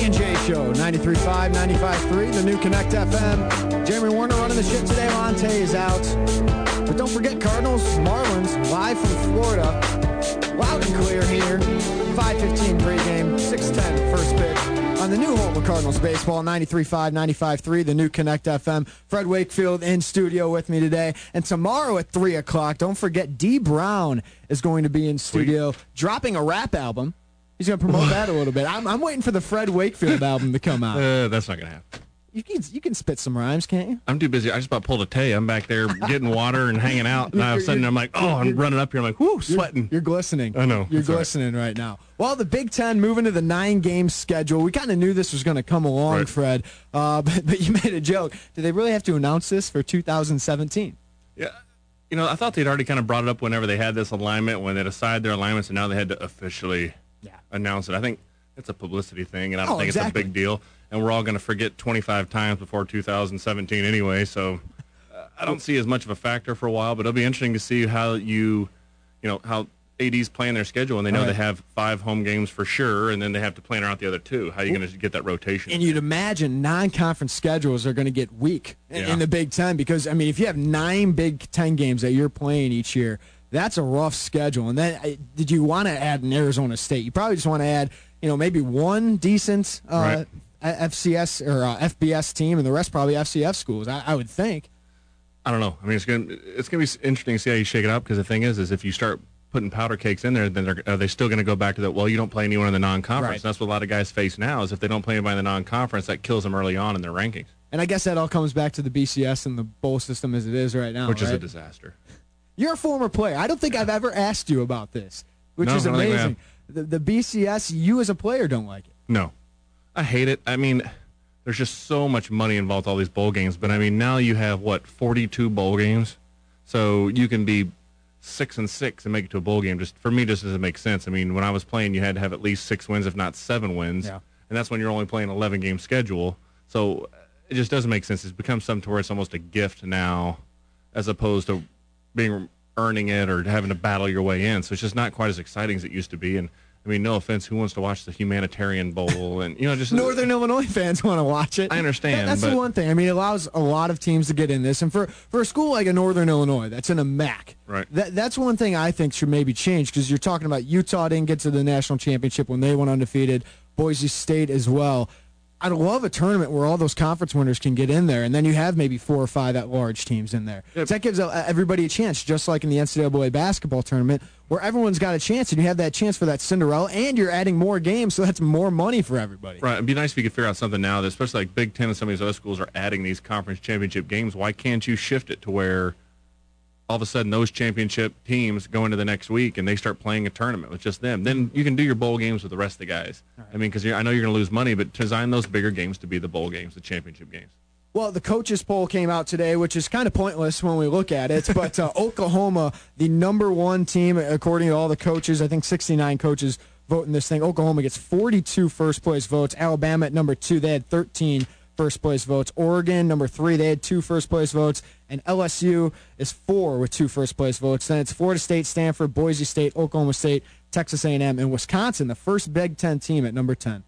Tay and Jay Show, 93.5, 95.3, the new Connect FM. Jeremy Warner running the ship today. Monte is out. But don't forget, Cardinals, Marlins, live from Florida. Loud and clear here. 5:15 pregame, 6:10 first pitch on the new home of Cardinals baseball, 93.5, 95.3, the new Connect FM. Fred Wakefield in studio with me today. And tomorrow at 3 o'clock, don't forget, D. Brown is going to be in studio dropping a rap album. He's going to promote that a little bit. I'm waiting for the Fred Wakefield album to come out. That's not going to happen. You can spit some rhymes, can't you? I'm too busy. I just about pulled a Tay. I'm back there getting water and hanging out, and all of a sudden I'm like, I'm running up here. I'm like, whoo, sweating. You're glistening. I know. You're glistening right now. Well, the Big Ten moving to the 9-game schedule. We kind of knew this was going to come along, right, Fred, but you made a joke. Do they really have to announce this for 2017? Yeah. You know, I thought they'd already kind of brought it up whenever they had this alignment, when they decided their alignments, and now they had to officially announce it. I think it's a publicity thing, and I don't think it's a big deal. And we're all going to forget 25 times before 2017 anyway, so I don't see as much of a factor for a while, but it'll be interesting to see how how AD's playing their schedule, and they know they have 5 home games for sure, and then they have to plan around the other 2. How are you going to get that rotation? And you'd imagine non-conference schedules are going to get weak in the Big Ten, because, I mean, if you have 9 Big Ten games that you're playing each year, that's a rough schedule. And then did you want to add an Arizona State? You probably just want to add, maybe one decent FCS or FBS team, and the rest probably FCS schools, I would think. I don't know. I mean, it's gonna be interesting to see how you shake it up, because the thing is if you start putting powder cakes in there, then are they still going to go back to that, well, you don't play anyone in the non-conference? Right. That's what a lot of guys face now, is if they don't play anybody in the non-conference, that kills them early on in their rankings. And I guess that all comes back to the BCS and the bowl system as it is right now, which is a disaster. You're a former player. I don't think I've ever asked you about this, which is amazing. The BCS, you as a player don't like it. No. I hate it. I mean, there's just so much money involved with all these bowl games. But, I mean, now you have, 42 bowl games? So you can be 6-6 and make it to a bowl game. For me, just doesn't make sense. I mean, when I was playing, you had to have at least 6 wins, if not 7 wins. Yeah. And that's when you're only playing an 11-game schedule. So it just doesn't make sense. It's become something to where it's almost a gift now, as opposed to earning it or having to battle your way in. So it's just not quite as exciting as it used to be. And I mean, no offense, who wants to watch the Humanitarian Bowl? And just Northern Illinois fans want to watch it. I understand. That's the one thing. I mean, it allows a lot of teams to get in this. And for a school like a Northern Illinois that's in a MAC, right? That's one thing I think should maybe change, because you're talking about Utah didn't get to the national championship when they went undefeated. Boise State as well. I'd love a tournament where all those conference winners can get in there, and then you have maybe 4 or 5 at-large teams in there. Yep. So that gives everybody a chance, just like in the NCAA basketball tournament, where everyone's got a chance, and you have that chance for that Cinderella, and you're adding more games, so that's more money for everybody. Right. It'd be nice if you could figure out something now, that especially like Big Ten and some of these other schools are adding these conference championship games. Why can't you shift it to where all of a sudden those championship teams go into the next week and they start playing a tournament with just them? Then you can do your bowl games with the rest of the guys. Right. I mean, because I know you're going to lose money, but design those bigger games to be the bowl games, the championship games. Well, the coaches poll came out today, which is kind of pointless when we look at it, but Oklahoma, the number 1 team, according to all the coaches, I think 69 coaches voting this thing. Oklahoma gets 42 first-place votes. Alabama at number 2, they had 13 first-place votes. Oregon, number 3, they had 2 first-place votes. And LSU is 4 with 2 first-place votes. Then it's Florida State, Stanford, Boise State, Oklahoma State, Texas A&M, and Wisconsin, the first Big Ten team at number 10.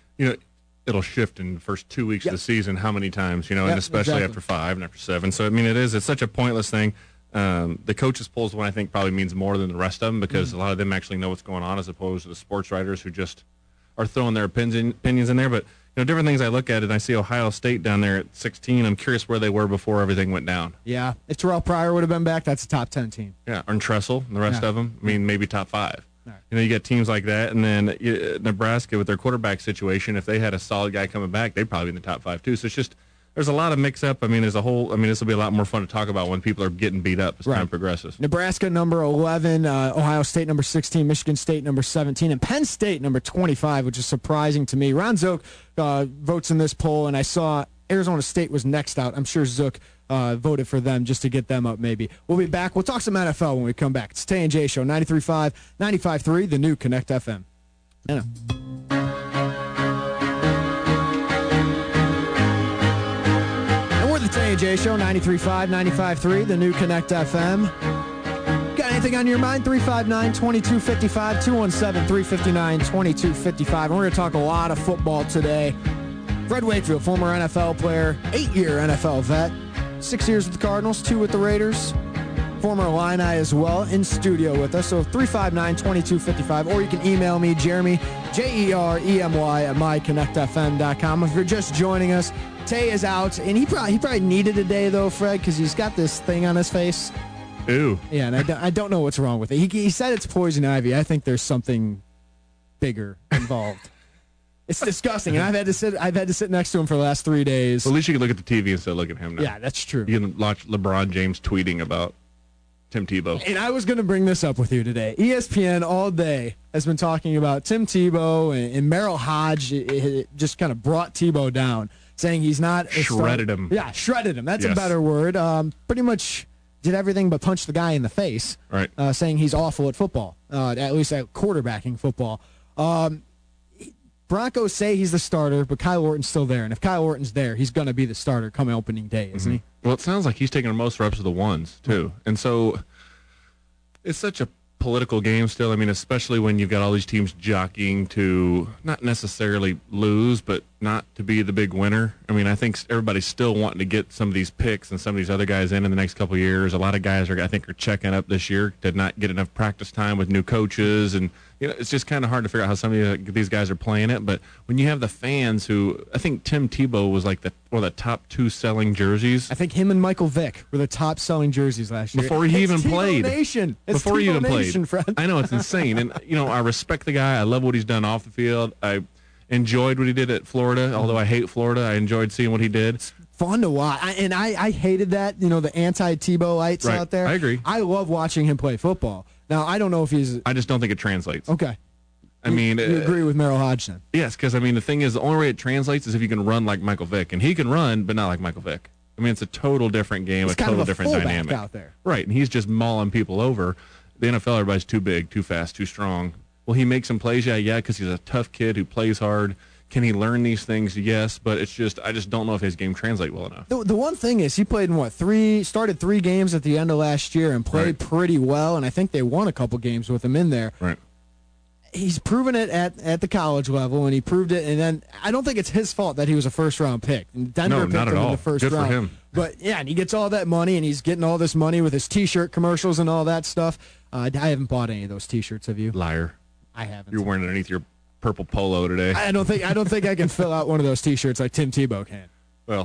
It'll shift in the first 2 weeks of the season how many times, and especially after 5 and after 7. So, I mean, it's such a pointless thing. The coaches poll is one I think probably means more than the rest of them, because a lot of them actually know what's going on, as opposed to the sports writers who just are throwing their opinions in there. But different things I look at, and I see Ohio State down there at 16. I'm curious where they were before everything went down. Yeah, if Terrell Pryor would have been back, that's a top 10 team. Yeah, and Tressel and the rest of them. I mean, maybe top 5. Right. You get teams like that, and then Nebraska with their quarterback situation. If they had a solid guy coming back, they'd probably be in the top 5 too. So it's just, there's a lot of mix-up. I mean, this will be a lot more fun to talk about when people are getting beat up as time progresses. Nebraska, number 11, Ohio State, number 16, Michigan State, number 17, and Penn State, number 25, which is surprising to me. Ron Zook votes in this poll, and I saw Arizona State was next out. I'm sure Zook voted for them just to get them up maybe. We'll be back. We'll talk some NFL when we come back. It's Tay and Jay Show, 93.5, 95.3, the new Connect FM. Tay and Jay Show, 93.5, 95.3, the new Connect FM. Got Got anything on your mind? 359-2255, 217-359-2255. And we're going to talk a lot of football today. Fred Wakefield, former NFL player, 8-year NFL vet, 6 years with the Cardinals, 2 with the Raiders. Former Illini as well, in studio with us. So 359-2255, or you can email me, Jeremy, Jeremy, at myconnectfm.com. If you're just joining us, Tay is out, and he probably needed a day, though, Fred, because he's got this thing on his face. Ooh. Yeah, and I don't know what's wrong with it. He said it's poison ivy. I think there's something bigger involved. It's disgusting, and I've had to sit next to him for the last 3 days. Well, at least you can look at the TV instead of looking at him now. Yeah, that's true. You can watch LeBron James tweeting about Tim Tebow. And I was going to bring this up with you today. ESPN all day has been talking about Tim Tebow, and Merrill Hodge it just kind of brought Tebow down, saying he's not shredded him. Yeah, shredded him. That's yes. a better word. Pretty much did everything but punch the guy in the face. Right. Saying he's awful at football, at least at quarterbacking football. Broncos say he's the starter, but Kyle Orton's still there. And if Kyle Orton's there, he's going to be the starter come opening day, isn't he? Well, it sounds like he's taking the most reps of the ones, too. And so it's such a political game still. I mean, especially when you've got all these teams jockeying to not necessarily lose, but not to be the big winner. I mean, I think everybody's still wanting to get some of these picks and some of these other guys in the next couple of years. A lot of guys I think are checking up this year to not get enough practice time with new coaches, and it's just kind of hard to figure out how some of these guys are playing it. But when you have the fans who, I think Tim Tebow was like one of the top 2 selling jerseys. I think him and Michael Vick were the top selling jerseys last year. Before he even played. Nation. It's Before he even Nation, played. Fred. I know, it's insane. And, I respect the guy. I love what he's done off the field. I enjoyed what he did at Florida. Although I hate Florida, I enjoyed seeing what he did. Fun to watch. I hated that, the anti-Tebow-ites Right. out there. I agree. I love watching him play football. Now, I don't know if he's... I just don't think it translates. Okay. I mean... You agree with Merrill Hodge then? Yes, because, the thing is, the only way it translates is if you can run like Michael Vick. And he can run, but not like Michael Vick. I mean, it's a total different game, He's a total different fullback dynamic. out there. Right, and he's just mauling people over. The NFL, everybody's too big, too fast, too strong. Will he make some plays? Yeah, because he's a tough kid who plays hard. Can he learn these things? Yes, but I just don't know if his game translates well enough. The one thing is he played in started 3 games at the end of last year and played pretty well, and I think they won a couple games with him in there. Right. He's proven it at the college level, and he proved it. And then I don't think it's his fault that he was a first-round pick. And Denver picked not at him in all. the first Good round. for him. But, yeah, and he gets all that money, and he's getting all this money with his T-shirt commercials and all that stuff. I haven't bought any of those T-shirts, have you? Liar. I haven't. You're wearing it underneath your purple polo today. I don't think I can fill out one of those T-shirts like Tim Tebow can. Well,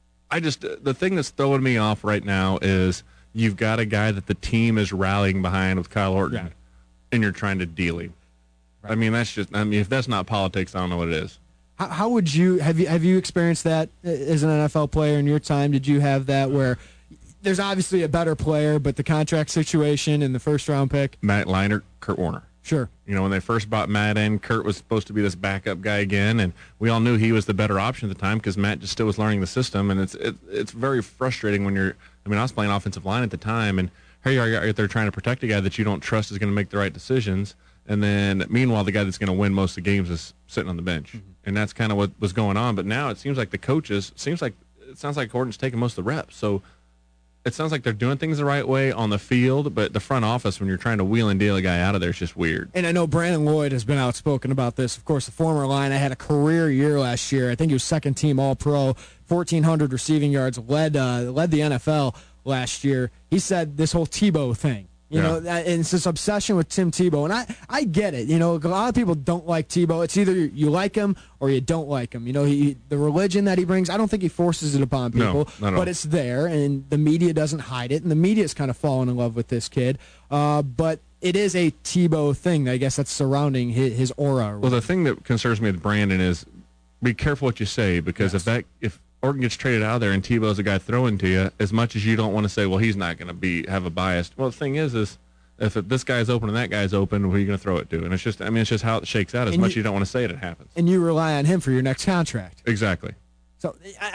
the thing that's throwing me off right now is you've got a guy that the team is rallying behind with Kyle Orton, and you're trying to deal him. Right. I mean, if that's not politics, I don't know what it is. How would you have you experienced that as an NFL player in your time? Did you have that where there's obviously a better player, but the contract situation and the first-round pick? Matt Leinart, Kurt Warner. Sure. When they first brought Matt in, Kurt was supposed to be this backup guy again, and we all knew he was the better option at the time because Matt just still was learning the system, and it's very frustrating when you're. I was playing offensive line at the time, and here you are out there trying to protect a guy that you don't trust is going to make the right decisions, and then meanwhile the guy that's going to win most of the games is sitting on the bench, and that's kind of what was going on. But now it seems like it sounds like Gordon's taking most of the reps, so. It sounds like they're doing things the right way on the field, but the front office, when you're trying to wheel and deal a guy out of there, it's just weird. And I know Brandon Lloyd has been outspoken about this. Of course, the former Illini had a career year last year. I think he was second-team All-Pro, 1,400 receiving yards, led the NFL last year. He said this whole Tebow thing. And it's this obsession with Tim Tebow. And I get it. A lot of people don't like Tebow. It's either you like him or you don't like him. The religion that he brings, I don't think he forces it upon people. No, but it's there, and the media doesn't hide it. And the media's kind of fallen in love with this kid. But it is a Tebow thing, I guess, that's surrounding his aura. Well, the thing that concerns me with Brandon is be careful what you say, because if Orton gets traded out of there and Tebow's a guy throwing to you, as much as you don't want to say, well, he's not going to have a bias. Well, the thing is if this guy's open and that guy's open, who are you going to throw it to? And it's just how it shakes out. As much as you don't want to say it happens. And you rely on him for your next contract. Exactly. So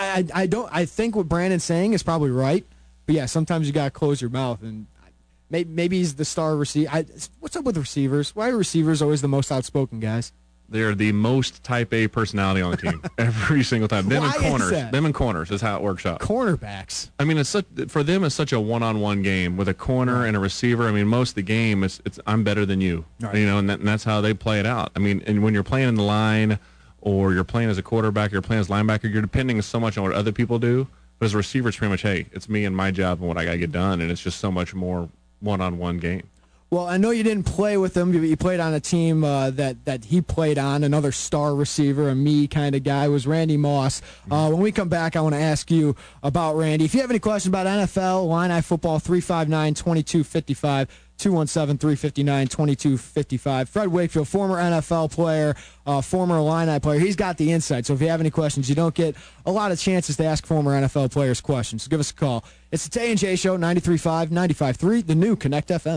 I think what Brandon's saying is probably right. But yeah, sometimes you got to close your mouth, and maybe he's the star receiver. What's up with receivers? Why are receivers always the most outspoken guys? They're the most type A personality on the team every single time. Them Why and corners. is that? Them and corners is how it works out. Cornerbacks. I mean, for them, it's such a one-on-one game with a corner and a receiver. I mean, most of the game, it's I'm better than you. Right. You know, and that's how they play it out. I mean, and when you're playing in the line or you're playing as a quarterback, you're playing as linebacker, you're depending so much on what other people do. But as a receiver, it's pretty much, hey, it's me and my job and what I got to get done, and it's just so much more one-on-one game. Well, I know you didn't play with him, but you played on a team that he played on. Another star receiver, a me kind of guy, was Randy Moss. When we come back, I want to ask you about Randy. If you have any questions about NFL, Illini football, 359-2255, 217-359-2255. Fred Wakefield, former NFL player, former Illini player. He's got the insight. So if you have any questions, you don't get a lot of chances to ask former NFL players questions. So give us a call. It's the Tay and Jay Show, 93.5, 95.3, the new Connect FM.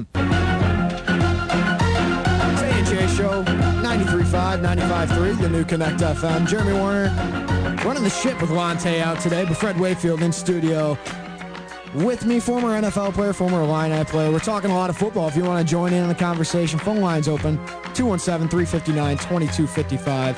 Jay Show, 93.5, 95.3, the new Connect FM. Jeremy Warner running the ship with Lante out today, but Fred Wakefield in studio with me, former NFL player, former Illini player. We're talking a lot of football. If you want to join in on the conversation, phone line's open, 217-359-2255,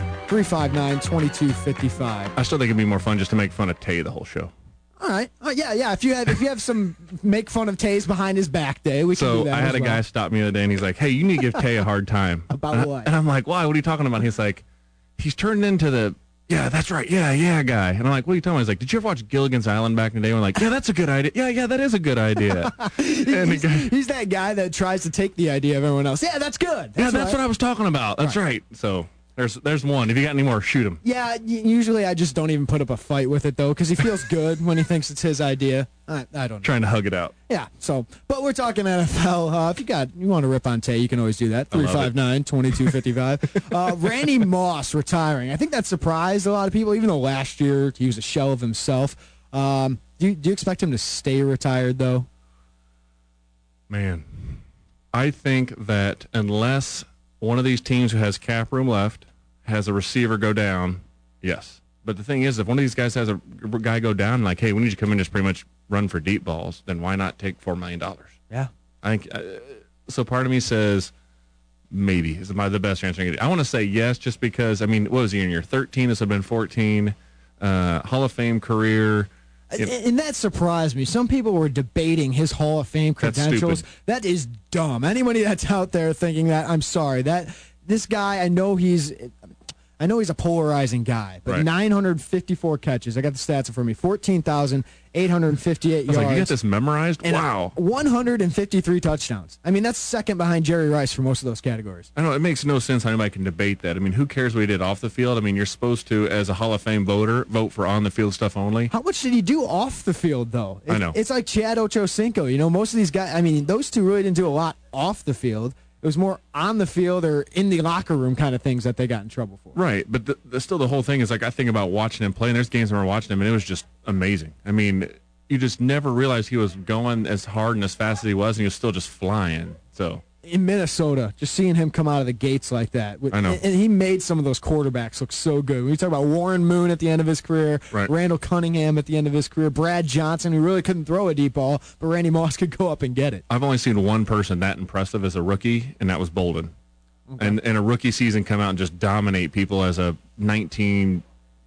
359-2255. I still think it'd be more fun just to make fun of Tay the whole show. All right. Yeah. If you have some make fun of Tay's behind his back day, we can do that. So I had a guy stop me the other day, and he's like, "Hey, you need to give Tay a hard time." About what? And I'm like, "Why? What are you talking about?" And he's like, "He's turned into the that's right, guy." And I'm like, "What are you talking about?" He's like, "Did you ever watch Gilligan's Island back in the day?" And I'm like, "Yeah, that's a good idea. Yeah, that is a good idea." And he's that guy that tries to take the idea of everyone else. Yeah, that's good. That's what I was talking about. That's right. So. There's one. If you got any more, shoot him. Yeah, usually I just don't even put up a fight with it, though, because he feels good when he thinks it's his idea. I don't know. Trying to hug it out. Yeah, but we're talking NFL. If you want to rip on Tay, you can always do that. 359-2255. Randy Moss retiring. I think that surprised a lot of people, even though last year he was a shell of himself. Do you expect him to stay retired, though? Man, I think that unless one of these teams who has cap room left has a receiver go down, yes. But the thing is, if one of these guys has a guy go down, like, hey, we need you to come in and just pretty much run for deep balls, then why not take $4 million? Yeah. I think so. Part of me says maybe is the best answer I can get. I want to say yes, just because, I mean, what was he in year 13? This would have been 14. Hall of Fame career. And that surprised me. Some people were debating his Hall of Fame credentials. That is dumb. Anybody that's out there thinking that, I'm sorry. This guy, I know he's a polarizing guy, but right. 954 catches. I got the stats in front of me. 14,858 yards. Like, you got this memorized? And wow. 153 touchdowns. I mean, that's second behind Jerry Rice for most of those categories. I know, it makes no sense how anybody can debate that. I mean, who cares what he did off the field? I mean, you're supposed to, as a Hall of Fame voter, vote for on-the-field stuff only. How much did he do off the field, though? I know. It's like Chad Ochocinco. You know, most of these guys, I mean, those two really didn't do a lot off the field. It was more on the field or in the locker room kind of things that they got in trouble for. Right, but still the whole thing is, like, I think about watching him play, and there's games when we're watching him, and it was just amazing. I mean, you just never realized he was going as hard and as fast as he was, and he was still just flying. So in Minnesota, just seeing him come out of the gates like that. I know. And he made some of those quarterbacks look so good. We talk about Warren Moon at the end of his career, right. Randall Cunningham at the end of his career, Brad Johnson, who really couldn't throw a deep ball, but Randy Moss could go up and get it. I've only seen one person that impressive as a rookie, and that was Bolden. Okay. And a rookie season come out and just dominate people as a 22,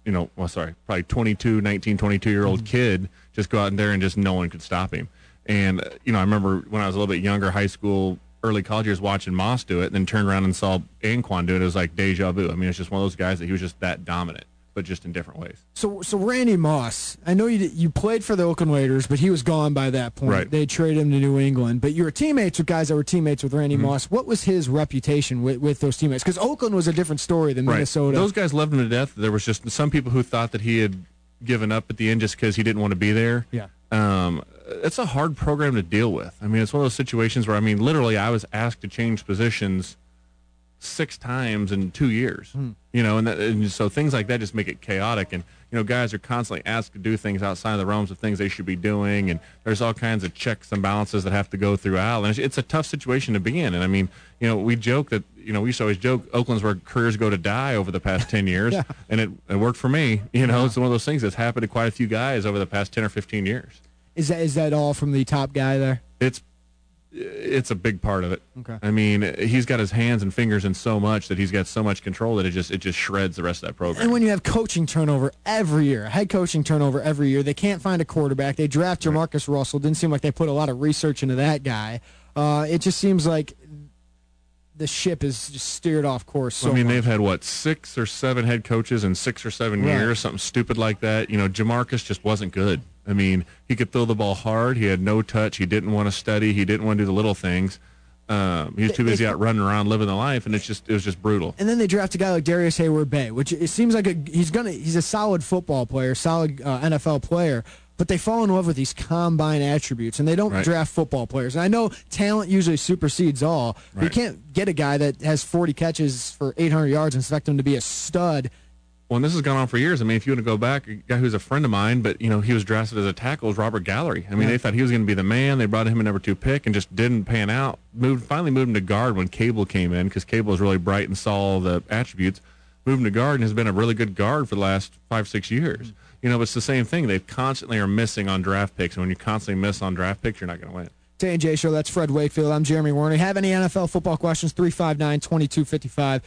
22-year-old kid, just go out in there and just no one could stop him. And, I remember when I was a little bit younger, high school, early college years, watching Moss do it, and then turned around and saw Anquan do it. It was like deja vu. I mean, it's just one of those guys that he was just that dominant, but just in different ways. So Randy Moss, I know you played for the Oakland Raiders, but he was gone by that point. Right. They traded him to New England. But you were teammates with guys that were teammates with Randy Moss. What was his reputation with those teammates? Because Oakland was a different story than Minnesota. Those guys loved him to death. There was just some people who thought that he had given up at the end just because he didn't want to be there. Yeah. It's a hard program to deal with. I mean, it's one of those situations where, literally I was asked to change positions 6 times in 2 years, and so things like that just make it chaotic. And, guys are constantly asked to do things outside of the realms of things they should be doing. And there's all kinds of checks and balances that have to go throughout. And it's a tough situation to be in. And we joke that, we used to always joke Oakland's where careers go to die over the past 10 years. Yeah. And it worked for me. It's one of those things that's happened to quite a few guys over the past 10 or 15 years. Is that all from the top guy there? It's it's a big part of it. Okay. I mean, he's got his hands and fingers in so much that he's got so much control that it just shreds the rest of that program. And when you have coaching turnover every year, head coaching turnover every year, they can't find a quarterback. They draft Jamarcus Russell. Didn't seem like they put a lot of research into that guy. It just seems like the ship is just steered off course. So much. They've had 6 or 7 head coaches in 6 or 7 years, something stupid like that. Jamarcus just wasn't good. I mean, he could throw the ball hard. He had no touch. He didn't want to study. He didn't want to do the little things. He was too busy out running around living the life, and it was just brutal. And then they draft a guy like Darius Hayward-Bay, which it seems like he's a solid football player, solid NFL player. But they fall in love with these combine attributes, and they don't draft football players. And I know talent usually supersedes all, but you can't get a guy that has 40 catches for 800 yards and expect him to be a stud. Well, and this has gone on for years. I mean, if you want to go back, a guy who's a friend of mine, but, he was drafted as a tackle, was Robert Gallery. I mean, they thought he was going to be the man. They brought him a number 2 pick and just didn't pan out. Finally moved him to guard when Cable came in because Cable was really bright and saw all the attributes. Moved him to guard and has been a really good guard for the last 5-6 years. But it's the same thing. They constantly are missing on draft picks, and when you constantly miss on draft picks, you're not going to win. J&J Show, that's Fred Wakefield. I'm Jeremy Werner. Have any NFL football questions? 359-2255,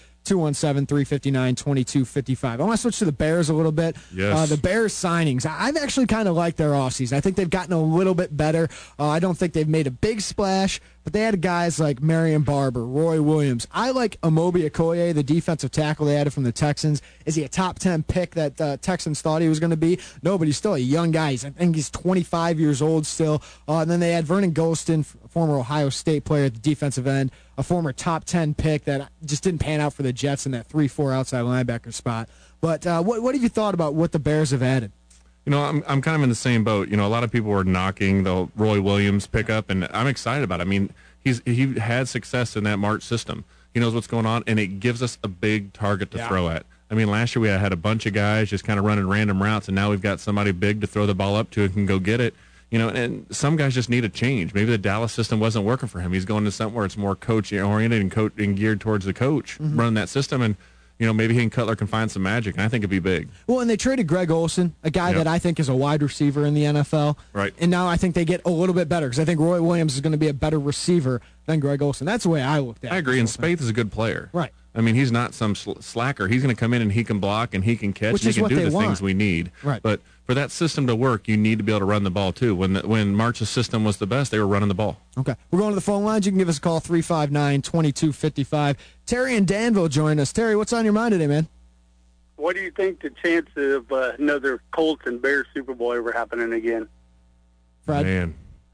217-359-2255. I want to switch to the Bears a little bit. Yes. The Bears signings. I've actually kind of liked their offseason. I think they've gotten a little bit better. I don't think they've made a big splash, but they had guys like Marion Barber, Roy Williams. I like Amobi Okoye, the defensive tackle they added from the Texans. Is he a top 10 pick that Texans thought he was going to be? No, but he's still a young guy. I think he's 25 years old still. And then they had Vernon Golston, former Ohio State player at the defensive end, a former top 10 pick that just didn't pan out for the Jets in that 3-4 outside linebacker spot. But what have you thought about what the Bears have added? I'm kind of in the same boat. A lot of people were knocking the Roy Williams pickup, and I'm excited about it. I mean, he had success in that March system. He knows what's going on, and it gives us a big target to throw at. I mean, last year we had a bunch of guys just kind of running random routes, and now we've got somebody big to throw the ball up to and can go get it. And some guys just need a change. Maybe the Dallas system wasn't working for him. He's going to something where it's more coach-oriented and geared towards the coach running that system, and maybe he and Cutler can find some magic, and I think it'd be big. Well, and they traded Greg Olsen, a guy that I think is a wide receiver in the NFL. Right. And now I think they get a little bit better because I think Roy Williams is going to be a better receiver than Greg Olsen. That's the way I looked at it. I agree, and Spaeth is a good player. Right. I mean, he's not some slacker. He's going to come in and he can block and he can catch and he can do the things we need. Right. But for that system to work, you need to be able to run the ball, too. When March's system was the best, they were running the ball. Okay. We're going to the phone lines. You can give us a call, 359-2255. Terry and Danville join us. Terry, what's on your mind today, man? What do you think the chance of another Colts and Bears Super Bowl ever happening again? Fred? Man.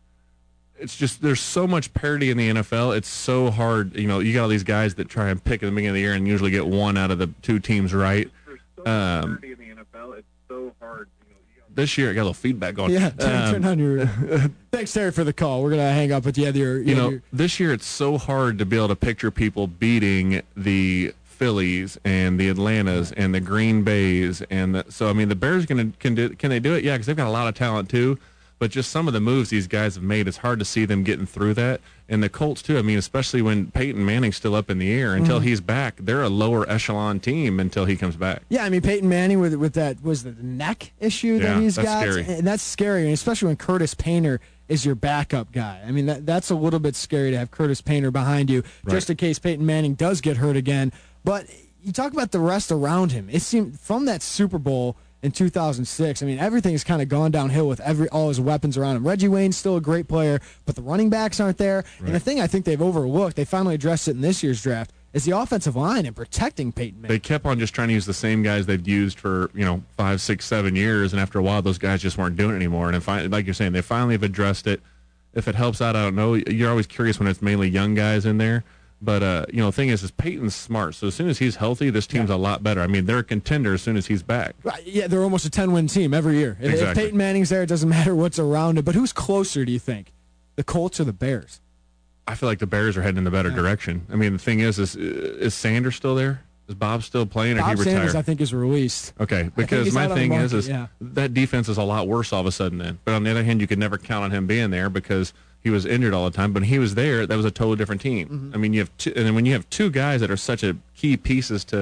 It's just there's so much parity in the NFL. It's so hard. You got all these guys that try and pick at the beginning of the year and usually get one out of the 2 teams right. There's so much parity in the NFL. It's so hard. This year, I got a little feedback going. Yeah, turn on your. Thanks, Terry, for the call. We're gonna hang up with you. This year it's so hard to be able to picture people beating the Phillies and the Atlantas and the Green Bays so the Bears can they do it? Yeah, because they've got a lot of talent too. But just some of the moves these guys have made, it's hard to see them getting through that. And the Colts, too, especially when Peyton Manning's still up in the air. Until he's back, they're a lower echelon team until he comes back. Yeah, Peyton Manning with that, was the neck issue that he's got? Scary. And that's scary, and especially when Curtis Painter is your backup guy. That's a little bit scary to have Curtis Painter behind you, just in case Peyton Manning does get hurt again. But you talk about the rest around him. It seemed from that Super Bowl in 2006, everything's kind of gone downhill with all his weapons around him. Reggie Wayne's still a great player, but the running backs aren't there. Right. And the thing I think they've overlooked, they finally addressed it in this year's draft, is the offensive line and protecting Peyton Manning. They kept on just trying to use the same guys they've used for 5, 6, 7 years, and after a while, those guys just weren't doing it anymore. And finally, like you're saying, they finally have addressed it. If it helps out, I don't know. You're always curious when it's mainly young guys in there. But, the thing is Peyton's smart. So as soon as he's healthy, this team's a lot better. They're a contender as soon as he's back. Right. Yeah, they're almost a 10-win team every year. Exactly. If Peyton Manning's there, it doesn't matter what's around it. But who's closer, do you think? The Colts or the Bears? I feel like the Bears are heading in the better direction. The thing is Sanders still there? Is Bob still playing, or Bob he retired? Sanders, I think, is released. Okay, because my thing is that defense is a lot worse all of a sudden then. But on the other hand, you could never count on him being there because he was injured all the time. But when he was there, that was a totally different team. You have and then when you have 2 guys that are such a key pieces to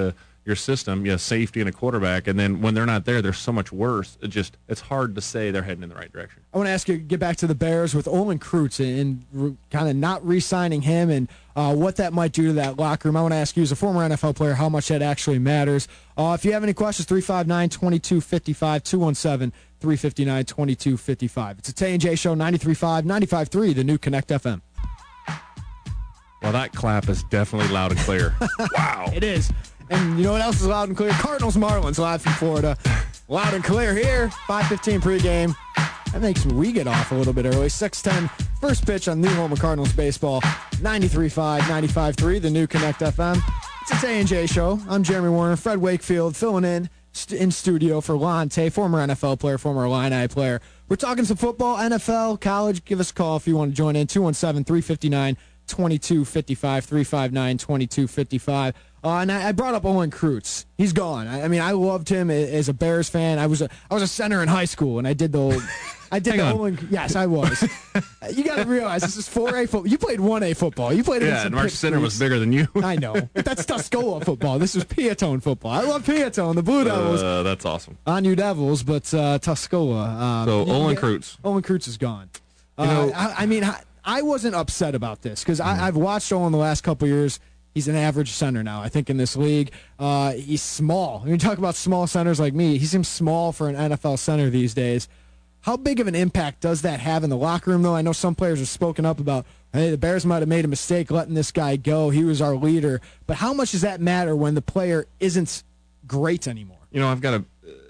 your system, you have safety and a quarterback, and then when they're not there, they're so much worse. It's hard to say they're heading in the right direction. I want to ask you, get back to the Bears with Olin Kreutz and kind of not re-signing him and what that might do to that locker room. I want to ask you, as a former NFL player, how much that actually matters. If you have any questions, 359-2255, 217-359-2255. It's a Tay&J Show, 93.5, 95.3, the new Connect FM. Well, that clap is definitely loud and clear. Wow. It is. And you know what else is loud and clear? Cardinals Marlins live from Florida. Loud and clear here. 5:15 pregame. That makes we get off a little bit early. 6:10 first pitch on new home of Cardinals baseball. 93.5, 95.3, the new Connect FM. It's a Tay&J Show. I'm Jeremy Warner. Fred Wakefield filling in studio for Lante, former NFL player, former Illini player. We're talking some football, NFL, college. Give us a call if you want to join in. 217-359-2255, 359-2255. And I brought up Olin Kreutz. He's gone. I mean, I loved him as a Bears fan. I was a center in high school, and I did the Olin. Yes, I was. You got to realize this is 4A football. You played 1A football. You played and March Center was bigger than you. I know. That's Tuscola football. This is Piatone football. I love Piatone, the Blue Devils. That's awesome. On you Devils, but Tuscola. Olin Kreutz. Olin Kreutz is gone. I wasn't upset about this because I've watched Olin the last couple of years. He's an average center now, I think, in this league. He's small. When you talk about small centers like me, he seems small for an NFL center these days. How big of an impact does that have in the locker room, though? I know some players have spoken up about, hey, the Bears might have made a mistake letting this guy go. He was our leader. But how much does that matter when the player isn't great anymore? You know,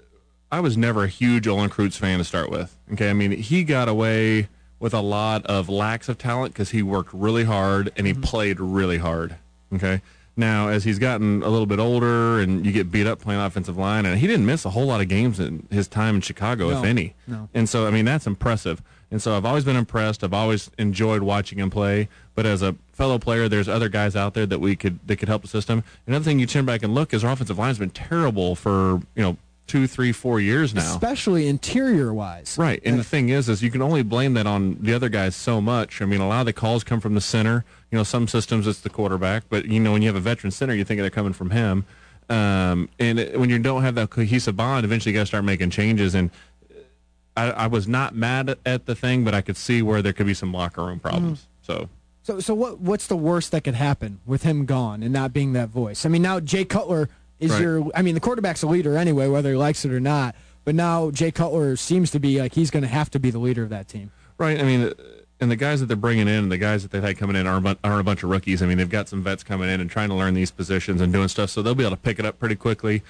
I was never a huge Olin Kreutz fan to start with. Okay, I mean, he got away with a lot of lacks of talent because he worked really hard and he played really hard. Okay. Now, as he's gotten a little bit older and you get beat up playing offensive line, and he didn't miss a whole lot of games in his time in Chicago, if any. No. And so, I mean, that's impressive. And so I've always been impressed. I've always enjoyed watching him play. But as a fellow player, there's other guys out there that could help the system. Another thing you turn back and look is our offensive line's been terrible for, 2, 3, 4 years now. Especially interior-wise. Right. And the thing is you can only blame that on the other guys so much. I mean, a lot of the calls come from the center. Some systems it's the quarterback. But, when you have a veteran center, you think they're coming from him. And when you don't have that cohesive bond, eventually you got to start making changes. And I was not mad at the thing, but I could see where there could be some locker room problems. So what's the worst that could happen with him gone and not being that voice? I mean, now Jay Cutler is the quarterback's a leader anyway, whether he likes it or not. But now Jay Cutler seems to be like he's going to have to be the leader of that team. Right. I mean, and the guys that they're bringing in, the guys that they've had coming in are a bunch of rookies. I mean, they've got some vets coming in and trying to learn these positions and doing stuff, so they'll be able to pick it up pretty quickly.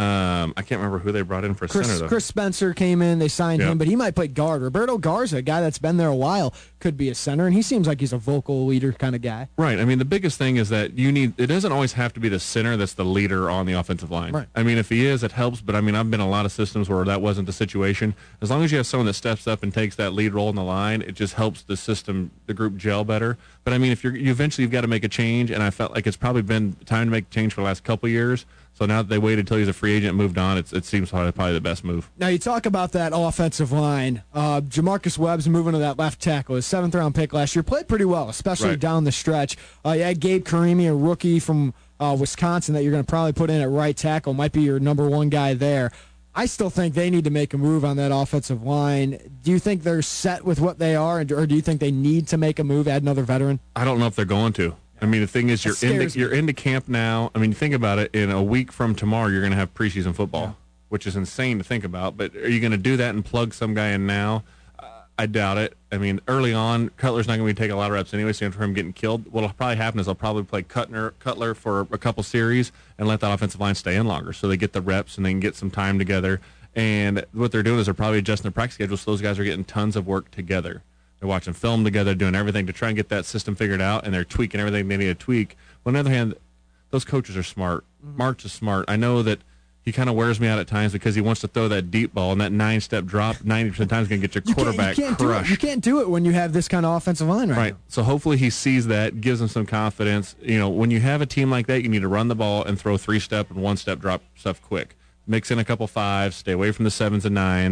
I can't remember who they brought in for center, though. Chris Spencer came in. They signed him, but he might play guard. Roberto Garza, a guy that's been there a while, could be a center, and he seems like he's a vocal leader kind of guy. Right. I mean, the biggest thing is that it doesn't always have to be the center that's the leader on the offensive line. Right. I mean, if he is, it helps, but I mean, I've been in a lot of systems where that wasn't the situation. As long as you have someone that steps up and takes that lead role in the line, it just helps the system, the group gel better. But I mean, if you've got to make a change, and I felt like it's probably been time to make a change for the last couple of years. So now that they waited until he's a free agent and moved on, it seems probably the best move. Now, you talk about that offensive line. Jamarcus Webb's moving to that left tackle. His 7th-round pick last year. Played pretty well, especially down the stretch. You had Gabe Karimi, a rookie from Wisconsin that you're going to probably put in at right tackle. Might be your number one guy there. I still think they need to make a move on that offensive line. Do you think they're set with what they are, or do you think they need to make a move, add another veteran? I don't know if they're going to. I mean, the thing is, you're into camp now. I mean, think about it. In a week from tomorrow, you're going to have preseason football, which is insane to think about. But are you going to do that and plug some guy in now? I doubt it. I mean, early on, Cutler's not going to be taking a lot of reps anyway, so for him getting killed, what'll probably happen is they'll probably play Cutler for a couple series and let that offensive line stay in longer so they get the reps and they can get some time together. And what they're doing is they're probably adjusting their practice schedule so those guys are getting tons of work together. They're watching film together, doing everything to try and get that system figured out, and they're tweaking everything they need to tweak. But on the other hand, those coaches are smart. March is smart. I know that he kind of wears me out at times because he wants to throw that deep ball, and that 9-step drop 90% of the time is going to get your quarterback crushed. You can't do it when you have this kind of offensive line right now. So hopefully he sees that, gives him some confidence. When you have a team like that, you need to run the ball and throw 3-step and 1-step drop stuff quick. Mix in a couple 5s, stay away from the 7s and 9s.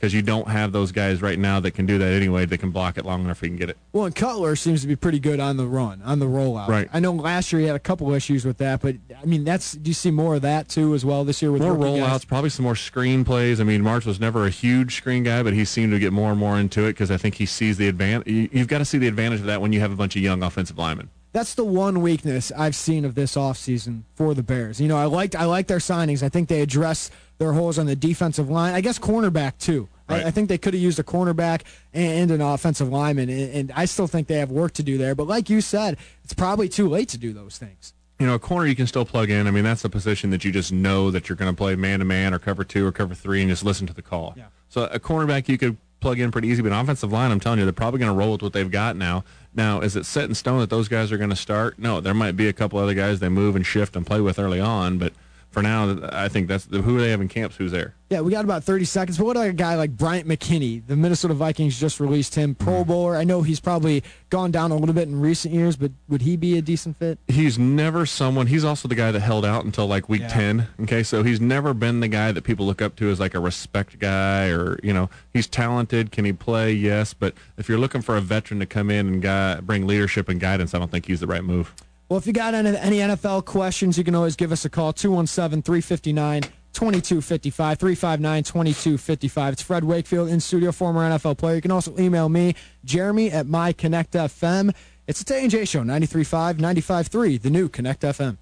because you don't have those guys right now that can do that anyway. They can block it long enough, you can get it. Well, and Cutler seems to be pretty good on the run, on the rollout. Right. I know last year he had a couple issues with that, but I mean, do you see more of that too as well this year with more rookie rollouts, guys? probably some more screen plays. I mean, March was never a huge screen guy, but he seemed to get more and more into it because I think he sees the advantage. You've got to see the advantage of that when you have a bunch of young offensive linemen. That's the one weakness I've seen of this offseason for the Bears. You know, I like their signings. I think they address their holes on the defensive line. I guess cornerback too. Right. I think they could have used a cornerback and an offensive lineman, and I still think they have work to do there. But like you said, it's probably too late to do those things. You know, a corner you can still plug in. I mean, that's a position that you just know that you're going to play man-to-man or cover 2 or cover 3 and just listen to the call. Yeah. So a cornerback you could plug in pretty easy, but an offensive line, I'm telling you, they're probably going to roll with what they've got now. Now, is it set in stone that those guys are going to start? No, there might be a couple other guys they move and shift and play with early on, but for now, I think that's who they have in camps, who's there. Yeah, we got about 30 seconds. But what about a guy like Bryant McKinney? The Minnesota Vikings just released him, Pro Bowler. I know he's probably gone down a little bit in recent years, but would he be a decent fit? He's never someone. He's also the guy that held out until like week 10. Okay, so he's never been the guy that people look up to as like a respect guy, or he's talented. Can he play? Yes, but if you're looking for a veteran to come in and bring leadership and guidance, I don't think he's the right move. Well, if you got any NFL questions, you can always give us a call, 217-359-2255, 359-2255. It's Fred Wakefield in studio, former NFL player. You can also email me, Jeremy at MyConnectFM. It's the Tay and J Show, 93.5, 95.3, the new Connect FM.